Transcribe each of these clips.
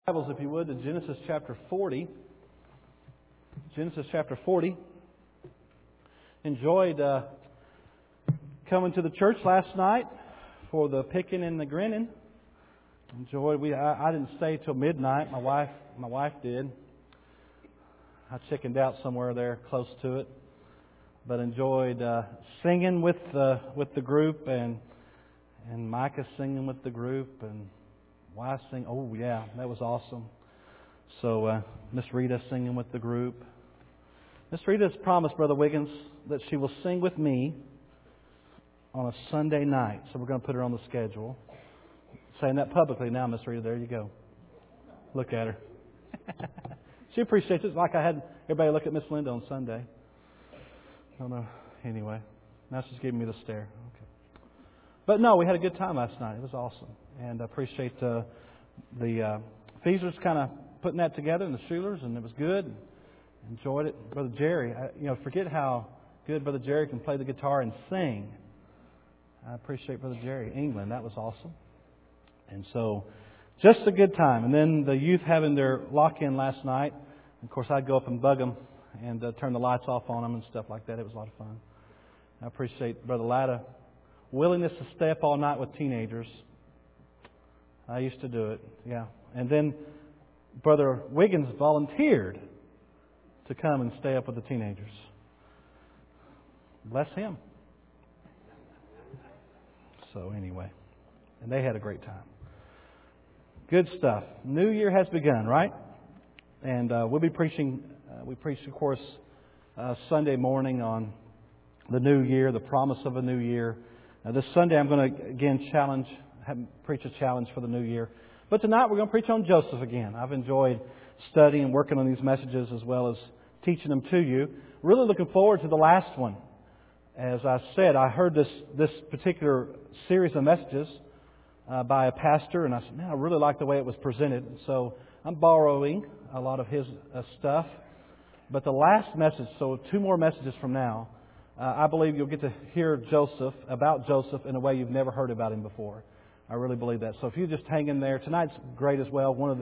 Bibles, if you would, to Genesis chapter 40. Genesis chapter 40. Enjoyed coming to the church last night for the picking and the grinning. I didn't stay till midnight. My wife did. I chickened out somewhere there close to it, but enjoyed singing with the group and Micah singing with the group and wife sing. Oh yeah, that was awesome. So Miss Rita singing with the group. Miss Rita has promised Brother Wiggins that she will sing with me on a Sunday night. So we're going to put her on the schedule. Saying that publicly now, Miss Rita. There you go. Look at her. She appreciates it. Like I had everybody look at Miss Linda on Sunday. I don't know. Anyway, now she's giving me the stare. Okay. But no, we had a good time last night. It was awesome. And I appreciate the Feasers kind of putting that together and the Schulers, and it was good. Enjoyed it. Brother Jerry, forget how good Brother Jerry can play the guitar and sing. I appreciate Brother Jerry. England, that was awesome. And so, just a good time. And then the youth having their lock-in last night. Of course, I'd go up and bug them and turn the lights off on them and stuff like that. It was a lot of fun. I appreciate Brother Latta willingness to stay up all night with teenagers. I used to do it, yeah. And then Brother Wiggins volunteered to come and stay up with the teenagers. Bless him. So anyway, and they had a great time. Good stuff. New year has begun, right? And we'll be preaching. We preached, of course, Sunday morning on the new year, the promise of a new year. This Sunday, I'm going to again preach a challenge for the new year. But tonight we're going to preach on Joseph again. I've enjoyed studying and working on these messages as well as teaching them to you. Really looking forward to the last one. As I said, I heard this particular series of messages by a pastor, and I said, man, I really like the way it was presented. So I'm borrowing a lot of his stuff. But the last message, so 2 more messages from now, I believe you'll get to hear about Joseph in a way you've never heard about him before. I really believe that. So if you just hang in there, tonight's great as well. One of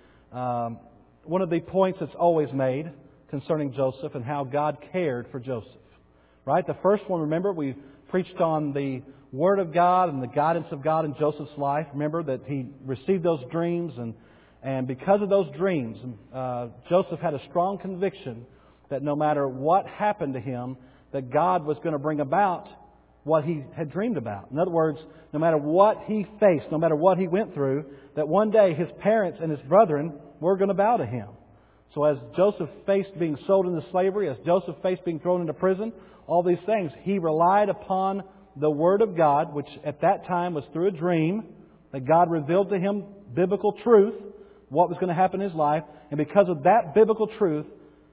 the points that's always made concerning Joseph and how God cared for Joseph. Right? The first one, remember, we preached on the Word of God and the guidance of God in Joseph's life. Remember that he received those dreams, and because of those dreams, Joseph had a strong conviction that no matter what happened to him, that God was going to bring about what he had dreamed about. In other words, no matter what he faced, no matter what he went through, that one day his parents and his brethren were going to bow to him. So as Joseph faced being sold into slavery, as Joseph faced being thrown into prison, all these things, he relied upon the Word of God, which at that time was through a dream, that God revealed to him biblical truth, what was going to happen in his life. And because of that biblical truth,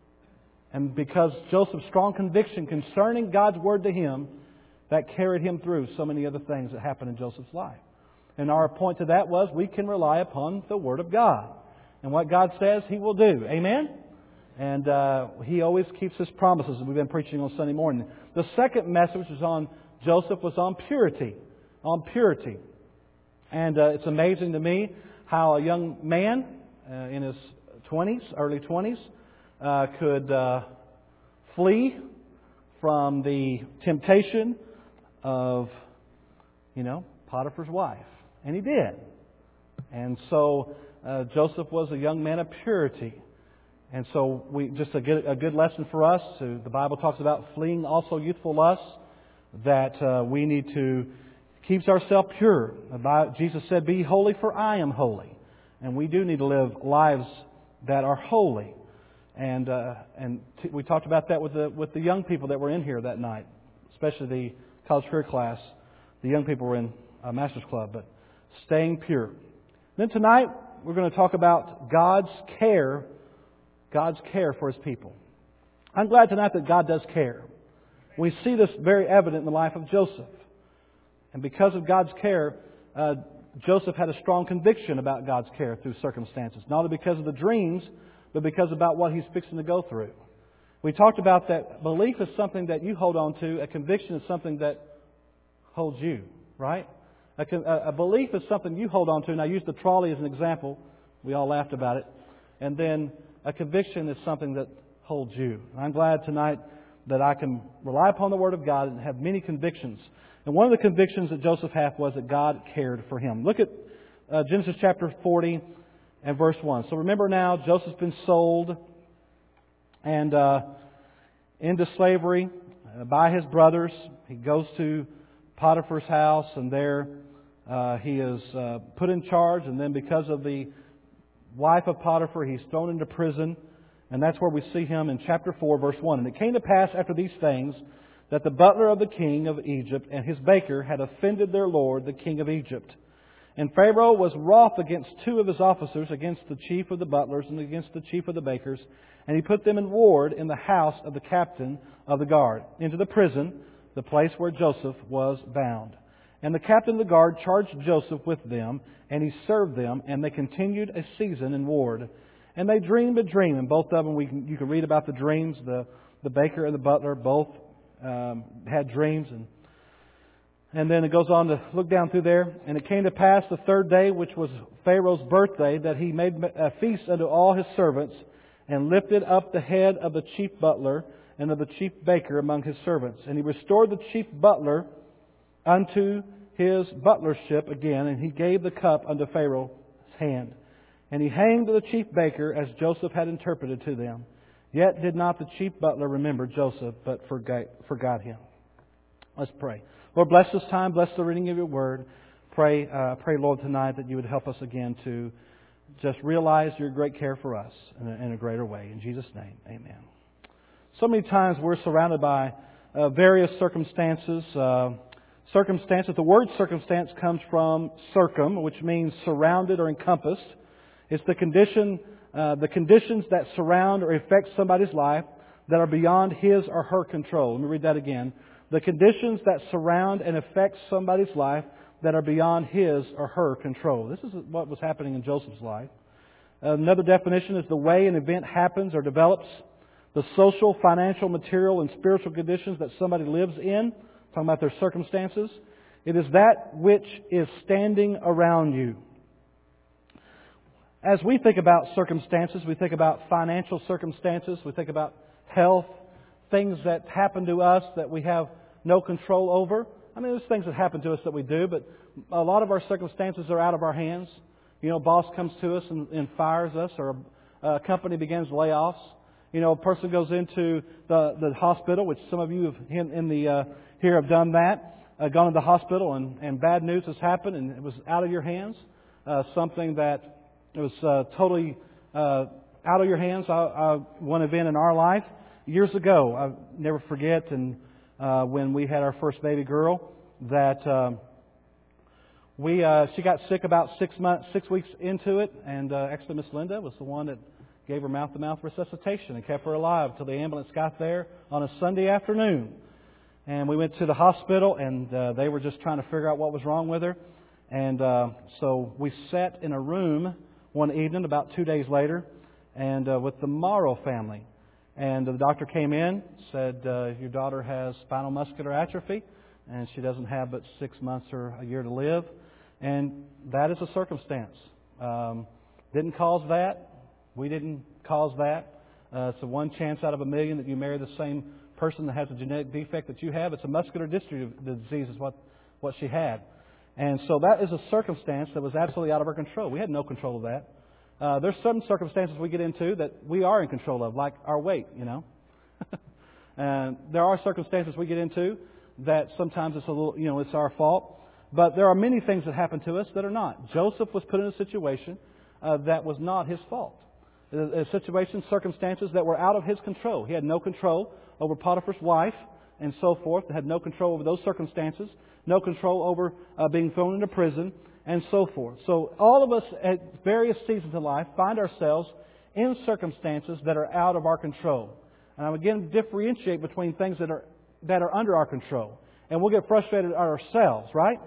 and because Joseph's strong conviction concerning God's Word to him, that carried him through so many other things that happened in Joseph's life. And our point to that was we can rely upon the Word of God. And what God says, He will do. Amen? And He always keeps His promises. We've been preaching on Sunday morning. The second message was on Joseph was on purity. On purity. And it's amazing to me how a young man in his 20s, early 20s, could flee from the temptation of, Potiphar's wife. And he did. And so Joseph was a young man of purity. And so a good lesson for us. The Bible talks about fleeing also youthful lusts, that we need to keep ourselves pure. Jesus said, "Be holy, for I am holy." And we do need to live lives that are holy. And we talked about that with the young people that were in here that night, especially the college career class. The young people were in a master's club, but staying pure. Then tonight we're going to talk about God's care for His people. I'm glad tonight that God does care. We see this very evident in the life of Joseph. And because of God's care, Joseph had a strong conviction about God's care through circumstances. Not only because of the dreams, but because about what he's fixing to go through. We talked about that belief is something that you hold on to. A conviction is something that holds you, right? A belief is something you hold on to. And I use the trolley as an example We all laughed about it. And then a conviction is something that holds you. And I'm glad tonight that I can rely upon the Word of God and have many convictions. And one of the convictions that Joseph had was that God cared for him. Look at Genesis chapter 40 and verse 1. So remember now, Joseph's been sold and into slavery by his brothers. He goes to Potiphar's house, and there he is put in charge. And then because of the wife of Potiphar, he's thrown into prison. And that's where we see him in chapter 4, verse 1. And it came to pass after these things that the butler of the king of Egypt and his baker had offended their lord, the king of Egypt. And Pharaoh was wroth against two of his officers, against the chief of the butlers and against the chief of the bakers. And he put them in ward in the house of the captain of the guard, into the prison, the place where Joseph was bound. And the captain of the guard charged Joseph with them, and he served them, and they continued a season in ward. And they dreamed a dream, and both of them, you can read about the dreams. The baker and the butler both had dreams. And then it goes on to look down through there. And it came to pass the third day, which was Pharaoh's birthday, that he made a feast unto all his servants, and lifted up the head of the chief butler and of the chief baker among his servants. And he restored the chief butler unto his butlership again, and he gave the cup unto Pharaoh's hand. And he hanged the chief baker as Joseph had interpreted to them. Yet did not the chief butler remember Joseph, but forgot him. Let's pray. Lord, bless this time. Bless the reading of your word. Pray, Lord, tonight that you would help us again to just realize your great care for us in a greater way. In Jesus' name, amen. So many times we're surrounded by various circumstances. The word circumstance comes from circum, which means surrounded or encompassed. It's the conditions that surround or affect somebody's life that are beyond his or her control. Let me read that again. The conditions that surround and affect somebody's life that are beyond his or her control. This is what was happening in Joseph's life. Another definition is the way an event happens or develops. The social, financial, material, and spiritual conditions that somebody lives in. Talking about their circumstances. It is that which is standing around you. As we think about circumstances, we think about financial circumstances, we think about health, things that happen to us that we have no control over. I mean, there's things that happen to us that we do, but a lot of our circumstances are out of our hands. You know, a boss comes to us and fires us, or a company begins layoffs. You know, a person goes into the hospital, which some of you here have done that, gone to the hospital, and bad news has happened, and it was out of your hands. Something that it was totally out of your hands. One event in our life years ago, I'll never forget, and when we had our first baby girl, that she got sick about 6 weeks into it, and actually Miss Linda was the one that gave her mouth-to-mouth resuscitation and kept her alive until the ambulance got there on a Sunday afternoon. And we went to the hospital, and they were just trying to figure out what was wrong with her. And so we sat in a room one evening about 2 days later, and with the Morrow family. And the doctor came in, said, your daughter has spinal muscular atrophy, and she doesn't have but 6 months or a year to live. And that is a circumstance. Didn't cause that. We didn't cause that. It's a one chance out of a million that you marry the same person that has a genetic defect that you have. It's a muscular dystrophy disease is what she had. And so that is a circumstance that was absolutely out of our control. We had no control of that. There's some circumstances we get into that we are in control of, like our weight, you know. And there are circumstances we get into that sometimes it's a little, you know, it's our fault. But there are many things that happen to us that are not. Joseph was put in a situation that was not his fault. A situation, circumstances that were out of his control. He had no control over Potiphar's wife and so forth. He had no control over those circumstances. No control over being thrown into prison and so forth. So all of us at various seasons of life find ourselves in circumstances that are out of our control. And I'm again differentiate between things that are under our control. And we'll get frustrated at ourselves, right?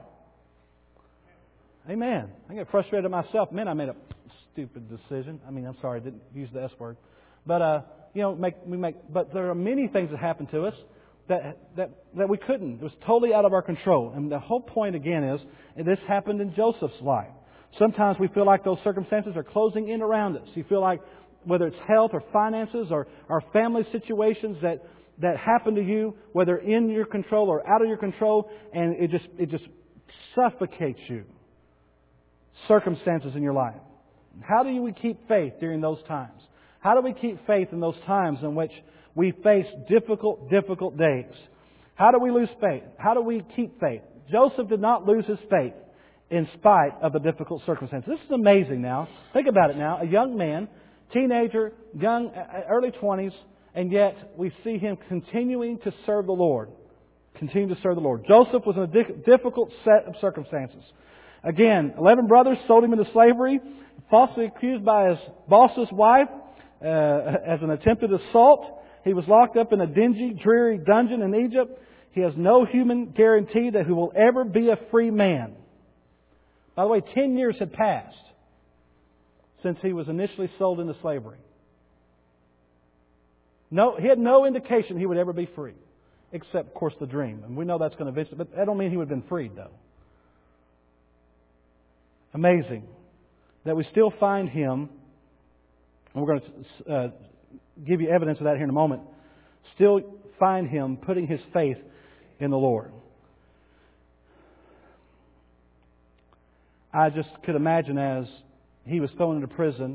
Amen. I get frustrated at myself. Man, I made a stupid decision. I mean, I'm sorry, I didn't use the S word. But but there are many things that happen to us that we couldn't. It was totally out of our control. And the whole point again is, and this happened in Joseph's life. Sometimes we feel like those circumstances are closing in around us. You feel like whether it's health or finances or family situations that happen to you, whether in your control or out of your control, and it just suffocates you. Circumstances in your life. How do we keep faith during those times? How do we keep faith in those times in which we face difficult days? How do we lose faith? How do we keep faith? Joseph did not lose his faith in spite of the difficult circumstances. This is amazing now. Think about it now. A young man, teenager, young, early 20s, and yet we see him continuing to serve the Lord. Continue to serve the Lord. Joseph was in a difficult set of circumstances. Again, 11 brothers sold him into slavery, falsely accused by his boss's wife as an attempted assault. He was locked up in a dingy, dreary dungeon in Egypt. He has no human guarantee that he will ever be a free man. By the way, 10 years had passed since he was initially sold into slavery. He had no indication he would ever be free, except, of course, the dream. And we know that's going to visit, but that don't mean he would have been freed, though. Amazing that we still find him, and we're going to give you evidence of that here in a moment, still find him putting his faith in the Lord. I just could imagine as he was thrown into prison.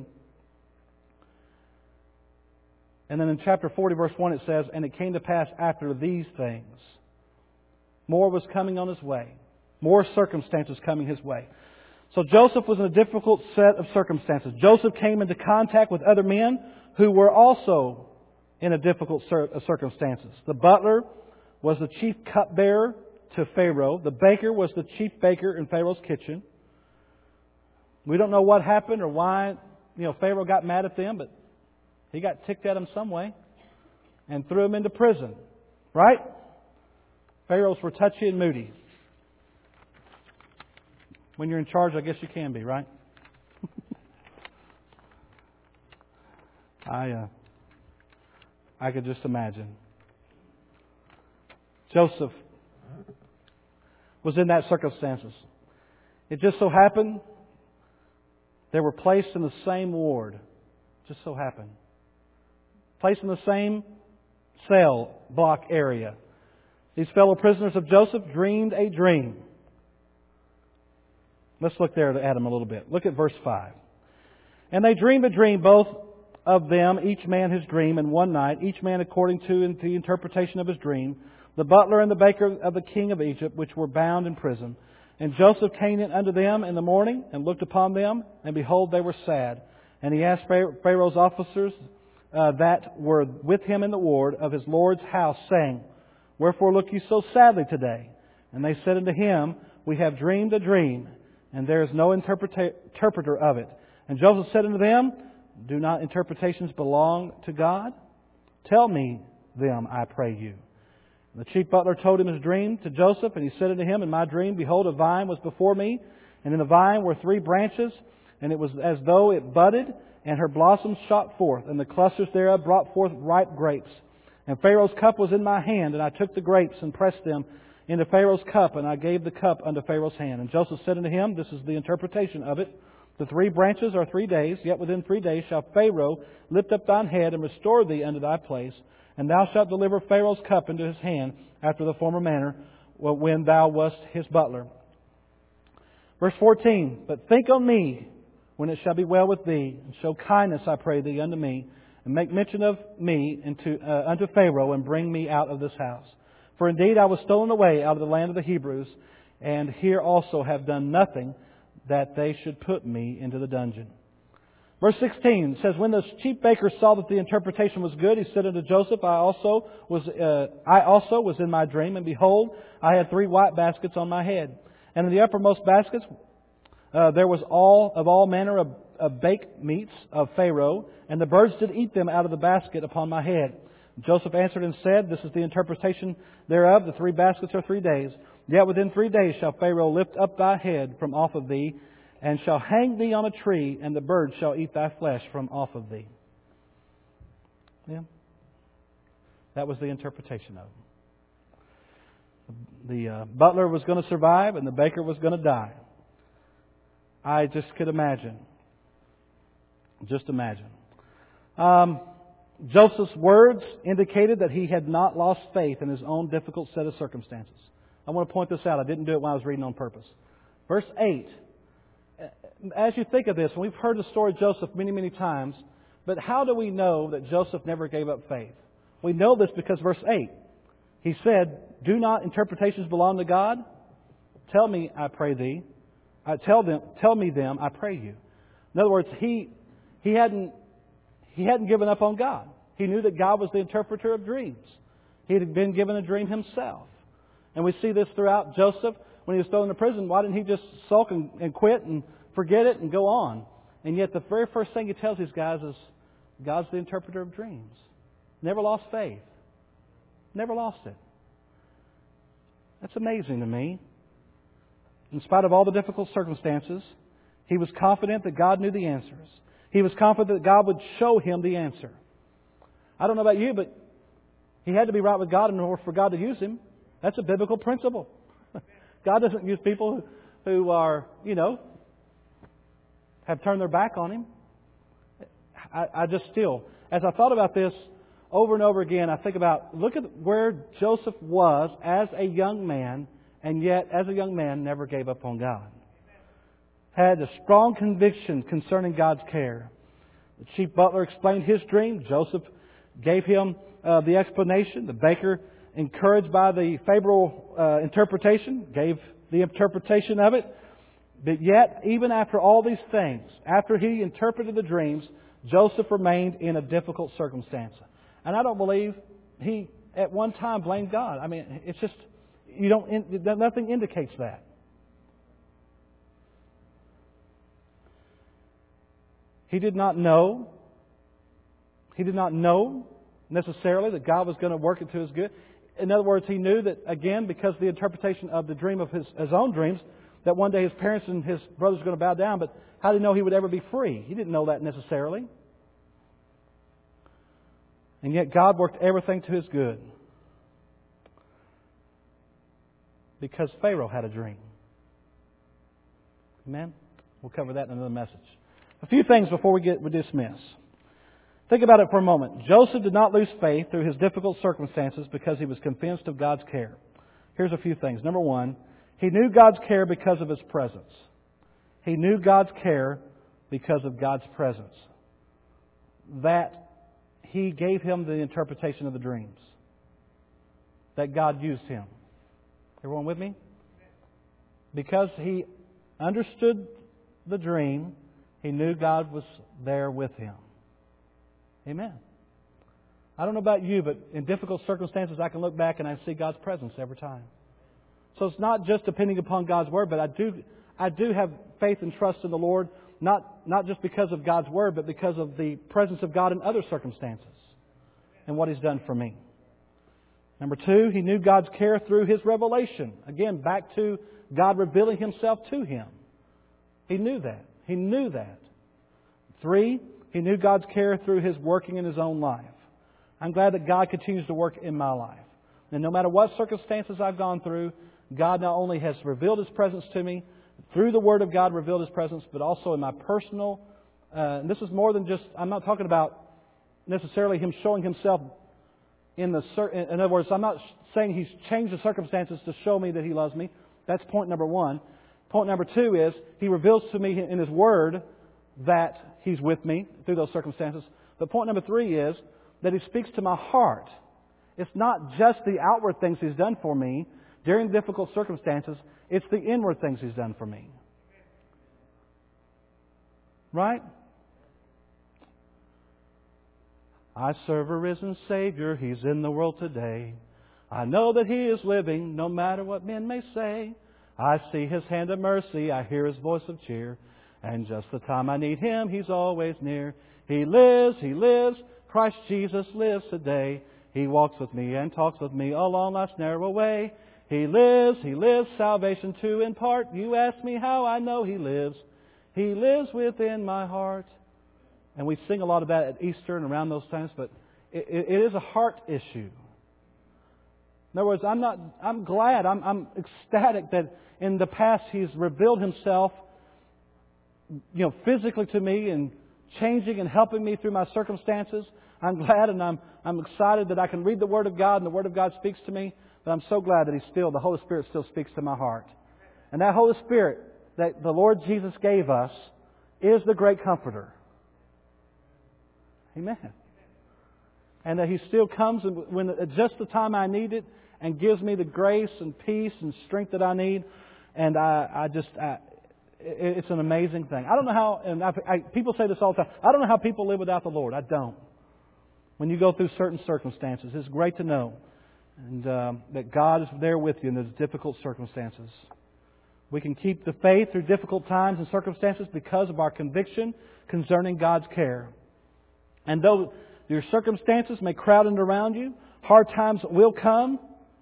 And then in chapter 40, verse 1, it says, "And it came to pass after these things." More was coming on his way. More circumstances coming his way. So Joseph was in a difficult set of circumstances. Joseph came into contact with other men who were also in a difficult set of circumstances. The butler was the chief cupbearer to Pharaoh. The baker was the chief baker in Pharaoh's kitchen. We don't know what happened or why Pharaoh got mad at them, but he got ticked at them some way and threw them into prison. Right? Pharaohs were touchy and moody. When you're in charge, I guess you can be, right? I could just imagine. Joseph was in that circumstances. It just so happened they were placed in the same ward. Just so happened. Placed in the same cell block area. These fellow prisoners of Joseph dreamed a dream. Let's look there at him a little bit. Look at verse 5. "And they dreamed a dream, both of them, each man his dream, in one night, each man according to the interpretation of his dream, the butler and the baker of the king of Egypt, which were bound in prison. And Joseph came in unto them in the morning, and looked upon them, and behold, they were sad. And he asked Pharaoh's officers that were with him in the ward of his Lord's house, saying, Wherefore look ye so sadly today? And they said unto him, We have dreamed a dream, and there is no interpreter of it. And Joseph said unto them, Do not interpretations belong to God? Tell me them, I pray you. And the chief butler told him his dream to Joseph, and he said unto him, In my dream, behold, a vine was before me, and in the vine were 3 branches, and it was as though it budded, and her blossoms shot forth, and the clusters thereof brought forth ripe grapes. And Pharaoh's cup was in my hand, and I took the grapes and pressed them into Pharaoh's cup, and I gave the cup unto Pharaoh's hand. And Joseph said unto him, This is the interpretation of it. The 3 branches are 3 days, yet within 3 days shall Pharaoh lift up thine head and restore thee unto thy place, and thou shalt deliver Pharaoh's cup into his hand after the former manner, when thou wast his butler. Verse 14, But think on me when it shall be well with thee, and show kindness, I pray thee, unto me, and make mention of me unto Pharaoh, and bring me out of this house. For indeed I was stolen away out of the land of the Hebrews, and here also have done nothing that they should put me into the dungeon. Verse 16 says, When the chief baker saw that the interpretation was good, he said unto Joseph, I also was in my dream, and behold, I had 3 white baskets on my head. And in the uppermost baskets there was all manner of baked meats of Pharaoh, and the birds did eat them out of the basket upon my head. Joseph answered and said, This is the interpretation thereof. The 3 baskets are 3 days. Yet within 3 days shall Pharaoh lift up thy head from off of thee, and shall hang thee on a tree, and the birds shall eat thy flesh from off of thee. Yeah. That was the interpretation of it. The butler was going to survive, and the baker was going to die. I just could imagine. Just imagine. Joseph's words indicated that he had not lost faith in his own difficult set of circumstances. I want to point this out. I didn't do it when I was reading on purpose. Verse 8. As you think of this, and we've heard the story of Joseph many, many times, but how do we know that Joseph never gave up faith? We know this because verse 8. He said, "Do not interpretations belong to God? Tell me, I pray thee. Tell me them, I pray you." In other words, he hadn't given up on God. He knew that God was the interpreter of dreams. He had been given a dream himself. And we see this throughout Joseph. When he was thrown into prison, why didn't he just sulk and quit and forget it and go on? And yet the very first thing he tells these guys is, God's the interpreter of dreams. Never lost faith. Never lost it. That's amazing to me. In spite of all the difficult circumstances, he was confident that God knew the answers. He was confident that God would show him the answer. I don't know about you, but he had to be right with God in order for God to use him. That's a biblical principle. God doesn't use people who are, have turned their back on Him. I just still, as I thought about this over and over again, I think about, look at where Joseph was as a young man, and yet, as a young man, never gave up on God. Had a strong conviction concerning God's care. The chief butler explained his dream. Joseph gave him the explanation. The baker, encouraged by the favorable interpretation, gave the interpretation of it. But yet, even after all these things, after he interpreted the dreams, Joseph remained in a difficult circumstance. And I don't believe he at one time blamed God. I mean, it's just, nothing indicates that. He did not know necessarily that God was going to work it to his good. In other words, he knew that, again, because of the interpretation of the dream of his own dreams, that one day his parents and his brothers were going to bow down. But how did he know he would ever be free? He didn't know that necessarily. And yet God worked everything to his good. Because Pharaoh had a dream. Amen? We'll cover that in another message. A few things before we dismiss. Think about it for a moment. Joseph did not lose faith through his difficult circumstances because he was convinced of God's care. Here's a few things. Number one, he knew God's care because of His presence. He knew God's care because of God's presence. That He gave him the interpretation of the dreams. That God used him. Everyone with me? Because he understood the dream, he knew God was there with him. Amen. I don't know about you, but in difficult circumstances, I can look back and I see God's presence every time. So it's not just depending upon God's Word, but I do have faith and trust in the Lord, not just because of God's Word, but because of the presence of God in other circumstances and what He's done for me. Number two, he knew God's care through His revelation. Again, back to God revealing Himself to him. He knew that. He knew that. Three, he knew God's care through His working in his own life. I'm glad that God continues to work in my life. And no matter what circumstances I've gone through, God not only has revealed His presence to me, through the Word of God revealed His presence, but also in my personal, and this is more than just, I'm not talking about necessarily Him showing Himself in other words, I'm not saying He's changed the circumstances to show me that He loves me. That's point number one. Point number two is He reveals to me in His Word that He's with me through those circumstances. But point number three is that He speaks to my heart. It's not just the outward things He's done for me during difficult circumstances. It's the inward things He's done for me. Right? I serve a risen Savior. He's in the world today. I know that He is living, no matter what men may say. I see His hand of mercy. I hear His voice of cheer. And just the time I need Him, He's always near. He lives, He lives. Christ Jesus lives today. He walks with me and talks with me along life's narrow way. He lives, salvation to impart. You ask me how I know He lives. He lives within my heart. And we sing a lot of that at Easter and around those times, but it is a heart issue. In other words, I'm glad, I'm ecstatic that in the past He's revealed Himself physically to me and changing and helping me through my circumstances. I'm glad and I'm excited that I can read the Word of God and the Word of God speaks to me. But I'm so glad that the Holy Spirit still speaks to my heart. And that Holy Spirit that the Lord Jesus gave us is the great Comforter. Amen. And that He still comes when at just the time I need it and gives me the grace and peace and strength that I need. And it's an amazing thing. I don't know how, and people say this all the time, I don't know how people live without the Lord. I don't. When you go through certain circumstances, it's great to know and that God is there with you in those difficult circumstances. We can keep the faith through difficult times and circumstances because of our conviction concerning God's care. And though your circumstances may crowd in around you, hard times will come.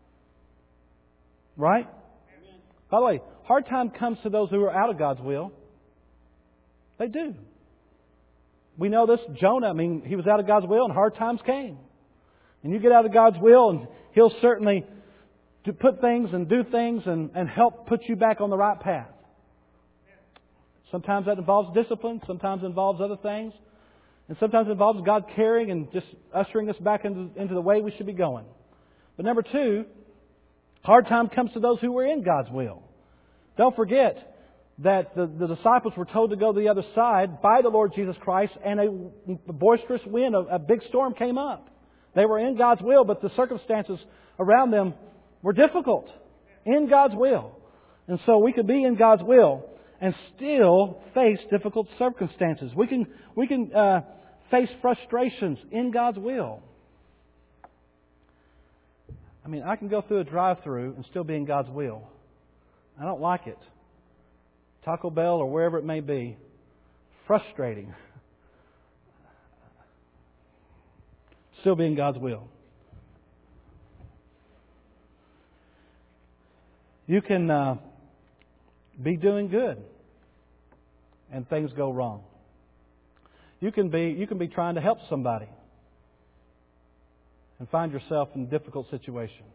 Right? Amen. By the way, hard time comes to those who are out of God's will. They do. We know this. Jonah, he was out of God's will and hard times came. And you get out of God's will and He'll certainly put things and do things and help put you back on the right path. Sometimes that involves discipline. Sometimes it involves other things. And sometimes it involves God caring and just ushering us back into the way we should be going. But number two, hard time comes to those who are in God's will. Don't forget that the disciples were told to go to the other side by the Lord Jesus Christ, and a boisterous wind, a big storm came up. They were in God's will, but the circumstances around them were difficult. In God's will. And so we could be in God's will and still face difficult circumstances. We can face frustrations in God's will. I can go through a drive-thru and still be in God's will. I don't like it. Taco Bell or wherever it may be. Frustrating. Still be in God's will. You can be doing good and things go wrong. You can be trying to help somebody and find yourself in a difficult situation.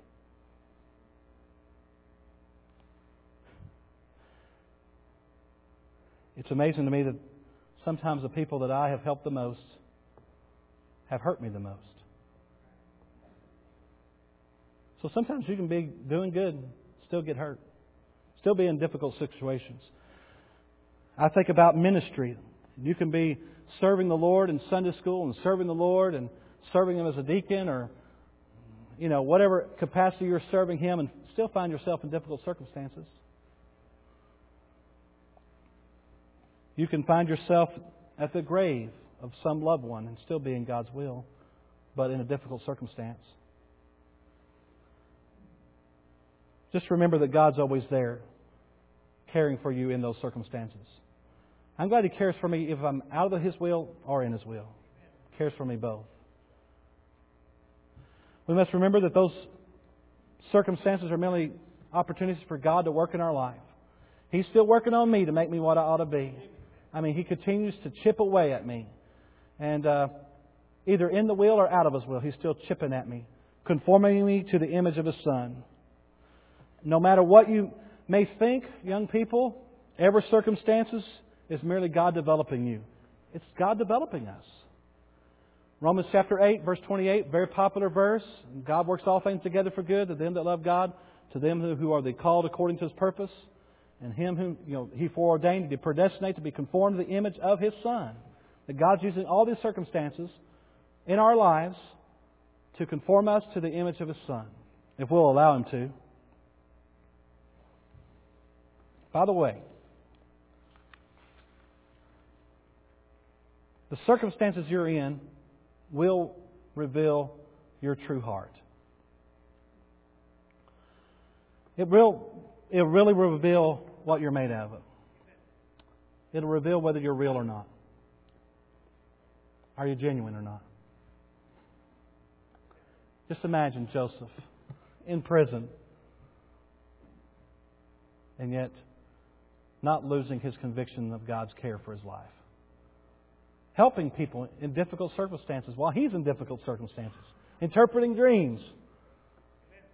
It's amazing to me that sometimes the people that I have helped the most have hurt me the most. So sometimes you can be doing good and still get hurt. Still be in difficult situations. I think about ministry. You can be serving the Lord in Sunday school and serving the Lord and serving Him as a deacon or whatever capacity you're serving Him and still find yourself in difficult circumstances. You can find yourself at the grave of some loved one and still be in God's will, but in a difficult circumstance. Just remember that God's always there, caring for you in those circumstances. I'm glad He cares for me if I'm out of His will or in His will. He cares for me both. We must remember that those circumstances are merely opportunities for God to work in our life. He's still working on me to make me what I ought to be. He continues to chip away at me. And either in the will or out of His will, He's still chipping at me, conforming me to the image of His Son. No matter what you may think, young people, every circumstances is merely God developing you. It's God developing us. Romans chapter 8, verse 28, very popular verse. God works all things together for good to them that love God, to them who are the called according to His purpose. And Him whom He foreordained to predestinate to be conformed to the image of His Son. That God's using all these circumstances in our lives to conform us to the image of His Son, if we'll allow Him to. By the way, the circumstances you're in will reveal your true heart. It really will reveal what you're made out of. It'll reveal whether you're real or not. Are you genuine or not? Just imagine Joseph in prison and yet not losing his conviction of God's care for his life. Helping people in difficult circumstances while he's in difficult circumstances. Interpreting dreams.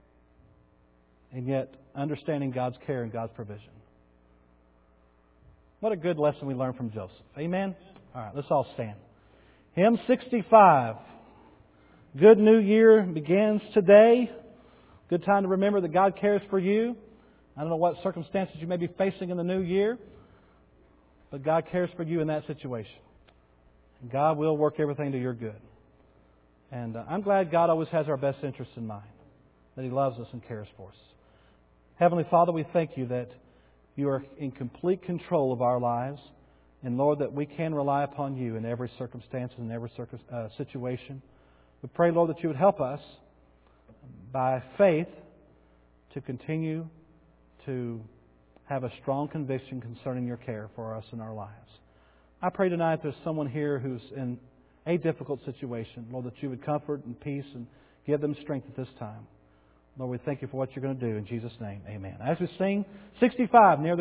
And yet understanding God's care and God's provision. What a good lesson we learned from Joseph. Amen? All right, let's all stand. Hymn 65. Good New Year begins today. Good time to remember that God cares for you. I don't know what circumstances you may be facing in the new year, but God cares for you in that situation. And God will work everything to your good. And I'm glad God always has our best interests in mind, that He loves us and cares for us. Heavenly Father, we thank You that You are in complete control of our lives. And Lord, that we can rely upon You in every circumstance and every situation. We pray, Lord, that You would help us by faith to continue to have a strong conviction concerning Your care for us in our lives. I pray tonight there's someone here who's in a difficult situation. Lord, that You would comfort and peace and give them strength at this time. Lord, we thank You for what You're going to do. In Jesus' name, amen. As we sing 65, near the